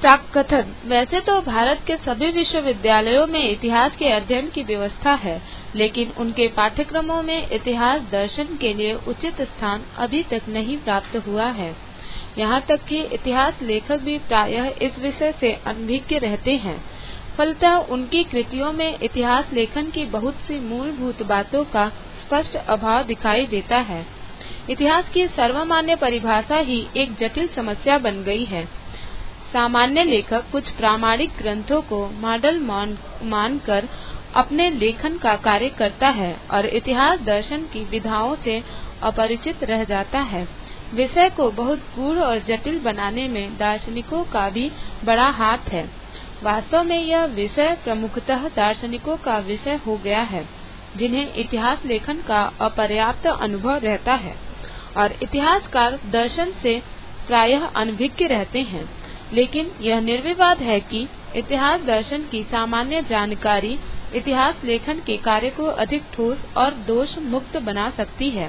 प्राक्कथन। वैसे तो भारत के सभी विश्वविद्यालयों में इतिहास के अध्ययन की व्यवस्था है, लेकिन उनके पाठ्यक्रमों में इतिहास दर्शन के लिए उचित स्थान अभी तक नहीं प्राप्त हुआ है। यहाँ तक कि इतिहास लेखक भी प्रायः इस विषय से अनभिज्ञ रहते हैं। फलतः उनकी कृतियों में इतिहास लेखन की बहुत सी मूलभूत बातों का स्पष्ट अभाव दिखाई देता है। इतिहास की सर्वमान्य परिभाषा ही एक जटिल समस्या बन गई है। सामान्य लेखक कुछ प्रामाणिक ग्रंथों को मॉडल मानकर अपने लेखन का कार्य करता है और इतिहास दर्शन की विधाओं से अपरिचित रह जाता है। विषय को बहुत गूढ़ और जटिल बनाने में दार्शनिकों का भी बड़ा हाथ है। वास्तव में यह विषय प्रमुखतः दार्शनिकों का विषय हो गया है, जिन्हें इतिहास लेखन का अपर्याप्त अनुभव रहता है और इतिहासकार दर्शन से प्रायः अनभिज्ञ रहते हैं। लेकिन यह निर्विवाद है कि इतिहास दर्शन की सामान्य जानकारी इतिहास लेखन के कार्य को अधिक ठोस और दोष मुक्त बना सकती है।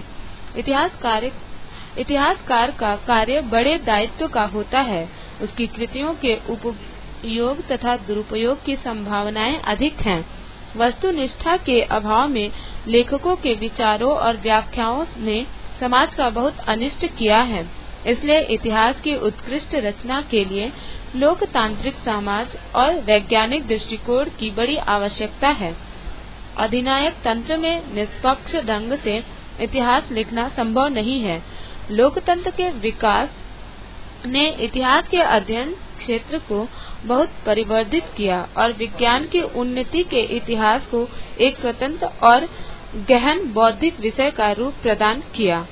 इतिहासकार का कार्य बड़े दायित्व का होता है। उसकी कृतियों के उपयोग तथा दुरुपयोग की संभावनाएं अधिक हैं। वस्तुनिष्ठा के अभाव में लेखकों के विचारों और व्याख्याओं ने समाज का बहुत अनिष्ट किया है। इसलिए इतिहास की उत्कृष्ट रचना के लिए लोकतांत्रिक समाज और वैज्ञानिक दृष्टिकोण की बड़ी आवश्यकता है। अधिनायक तंत्र में निष्पक्ष ढंग से इतिहास लिखना संभव नहीं है। लोकतंत्र के विकास ने इतिहास के अध्ययन क्षेत्र को बहुत परिवर्धित किया और विज्ञान की उन्नति के इतिहास को एक स्वतंत्र और गहन बौद्धिक विषय का रूप प्रदान किया।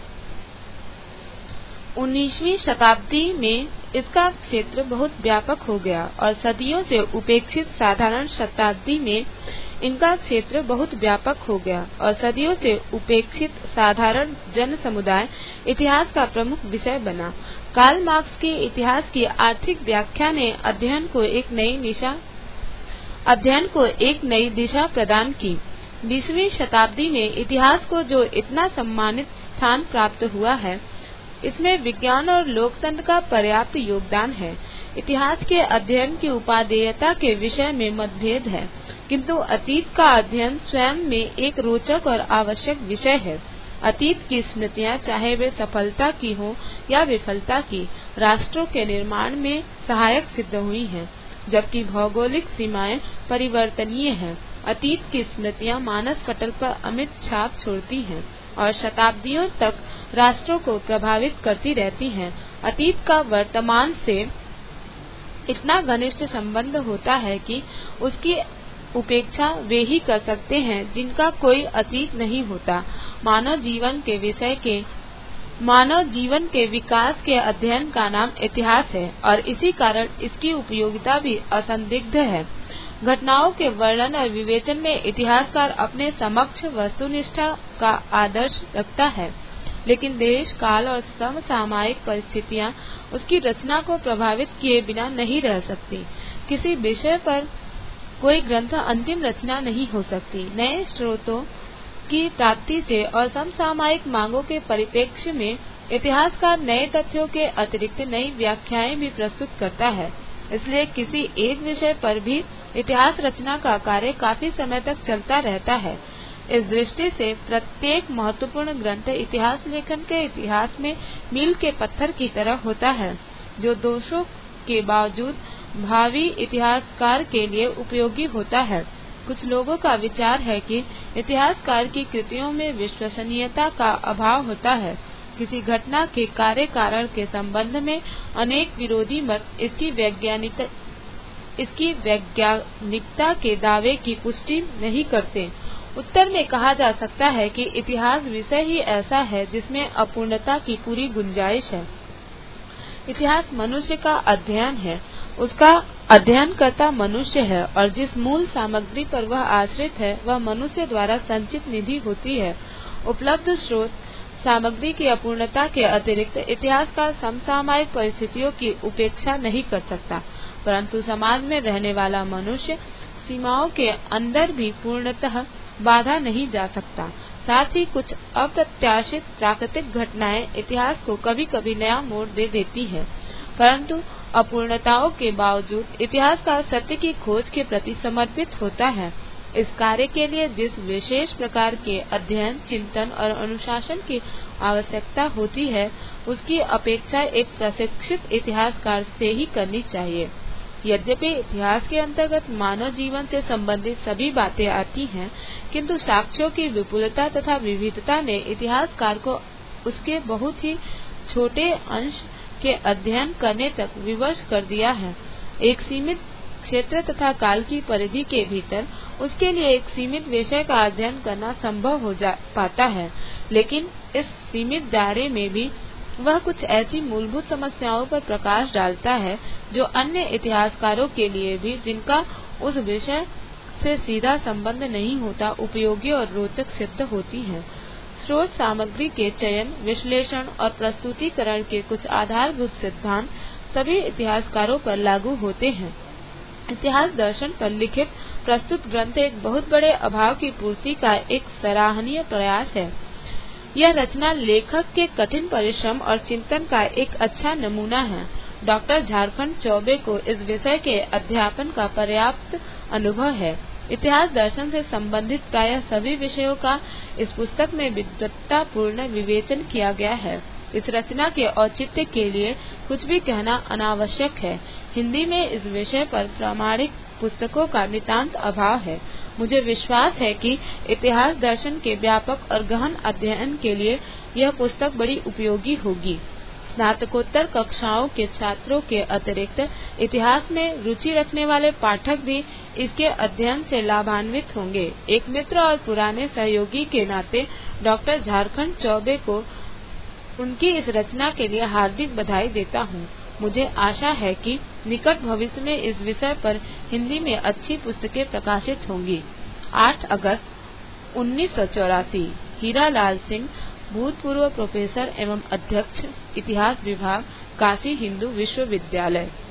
19वीं शताब्दी में इसका क्षेत्र बहुत व्यापक हो गया और सदियों से उपेक्षित साधारण शताब्दी में इनका क्षेत्र बहुत व्यापक हो गया और सदियों से उपेक्षित साधारण जन समुदाय इतिहास का प्रमुख विषय बना। कार्ल मार्क्स की इतिहास की आर्थिक व्याख्या ने अध्ययन को एक नई दिशा प्रदान की। 20वीं शताब्दी में इतिहास को जो इतना सम्मानित स्थान प्राप्त हुआ है, इसमें विज्ञान और लोकतंत्र का पर्याप्त योगदान है। इतिहास के अध्ययन की उपादेयता के विषय में मतभेद है, किंतु अतीत का अध्ययन स्वयं में एक रोचक और आवश्यक विषय है। अतीत की स्मृतियां, चाहे वे सफलता की हो या विफलता की, राष्ट्रों के निर्माण में सहायक सिद्ध हुई हैं, जबकि भौगोलिक सीमाएं परिवर्तनीय हैं। अतीत की स्मृतियां मानस पटल पर अमिट छाप छोड़ती हैं और शताब्दियों तक राष्ट्रों को प्रभावित करती रहती हैं। अतीत का वर्तमान से इतना घनिष्ठ संबंध होता है कि उसकी उपेक्षा वे ही कर सकते हैं जिनका कोई अतीत नहीं होता। मानव जीवन के विकास के अध्ययन का नाम इतिहास है और इसी कारण इसकी उपयोगिता भी असंदिग्ध है। घटनाओं के वर्णन और विवेचन में इतिहासकार अपने समक्ष वस्तुनिष्ठा का आदर्श रखता है, लेकिन देश, काल और समसामयिक परिस्थितियां उसकी रचना को प्रभावित किए बिना नहीं रह सकती। किसी विषय पर कोई ग्रंथ अंतिम रचना नहीं हो सकती। नए स्रोतों की प्राप्ति से और समसामयिक मांगों के परिप्रेक्ष्य में इतिहासकार नए तथ्यों के अतिरिक्त नई व्याख्याएं भी प्रस्तुत करता है। इसलिए किसी एक विषय पर भी इतिहास रचना का कार्य काफी समय तक चलता रहता है। इस दृष्टि से प्रत्येक महत्वपूर्ण ग्रंथ इतिहास लेखन के इतिहास में मील के पत्थर की तरह होता है, जो दोषों के बावजूद भावी इतिहासकार के लिए उपयोगी होता है। कुछ लोगों का विचार है कि इतिहासकार की कृतियों में विश्वसनीयता का अभाव होता है। किसी घटना के कार्य कारण के संबंध में अनेक विरोधी मत इसकी वैज्ञानिकता के दावे की पुष्टि नहीं करते। उत्तर में कहा जा सकता है कि इतिहास विषय ही ऐसा है जिसमें अपूर्णता की पूरी गुंजाइश है। इतिहास मनुष्य का अध्ययन है, उसका अध्ययनकर्ता मनुष्य है और जिस मूल सामग्री पर वह आश्रित है वह मनुष्य द्वारा संचित निधि होती है। उपलब्ध स्रोत सामग्री की अपूर्णता के अतिरिक्त इतिहासकार समसामयिक परिस्थितियों की उपेक्षा नहीं कर सकता, परंतु समाज में रहने वाला मनुष्य सीमाओं के अंदर भी पूर्णतः बाधा नहीं जा सकता। साथ ही कुछ अप्रत्याशित प्राकृतिक घटनाएं इतिहास को कभी कभी नया मोड़ दे देती है, परंतु अपूर्णताओं के बावजूद इतिहासकार सत्य की खोज के प्रति समर्पित होता है। इस कार्य के लिए जिस विशेष प्रकार के अध्ययन, चिंतन और अनुशासन की आवश्यकता होती है, उसकी अपेक्षा एक प्रशिक्षित इतिहासकार से ही करनी चाहिए। यद्यपि इतिहास के अंतर्गत मानव जीवन से संबंधित सभी बातें आती हैं, किंतु साक्ष्यों की विपुलता तथा विविधता ने इतिहासकार को उसके बहुत ही छोटे अंश के अध्ययन करने तक विवश कर दिया है। एक सीमित क्षेत्र तथा काल की परिधि के भीतर उसके लिए एक सीमित विषय का अध्ययन करना संभव हो पाता है, लेकिन इस सीमित दायरे में भी वह कुछ ऐसी मूलभूत समस्याओं पर प्रकाश डालता है जो अन्य इतिहासकारों के लिए भी, जिनका उस विषय से सीधा संबंध नहीं होता, उपयोगी और रोचक सिद्ध होती हैं। स्रोत सामग्री के चयन, विश्लेषण और प्रस्तुतिकरण के कुछ आधारभूत सिद्धांत सभी इतिहासकारों पर लागू होते हैं। इतिहास दर्शन पर लिखित प्रस्तुत ग्रंथ एक बहुत बड़े अभाव की पूर्ति का एक सराहनीय प्रयास है। यह रचना लेखक के कठिन परिश्रम और चिंतन का एक अच्छा नमूना है। डॉक्टर झारखंड चौबे को इस विषय के अध्यापन का पर्याप्त अनुभव है। इतिहास दर्शन से संबंधित प्रायः सभी विषयों का इस पुस्तक में विद्वत्तापूर्ण विवेचन किया गया है। इस रचना के औचित्य के लिए कुछ भी कहना अनावश्यक है। हिंदी में इस विषय पर प्रामाणिक पुस्तकों का नितांत अभाव है। मुझे विश्वास है कि इतिहास दर्शन के व्यापक और गहन अध्ययन के लिए यह पुस्तक बड़ी उपयोगी होगी। स्नातकोत्तर कक्षाओं के छात्रों के अतिरिक्त इतिहास में रुचि रखने वाले पाठक भी इसके अध्ययन से लाभान्वित होंगे। एक मित्र और पुराने सहयोगी के नाते डॉक्टर झारखंड चौबे को उनकी इस रचना के लिए हार्दिक बधाई देता हूँ। मुझे आशा है कि निकट भविष्य में इस विषय पर हिंदी में अच्छी पुस्तकें प्रकाशित होंगी। 8 अगस्त 1984। हीरालाल सिंह, भूतपूर्व प्रोफेसर एवं अध्यक्ष, इतिहास विभाग, काशी हिंदू विश्वविद्यालय।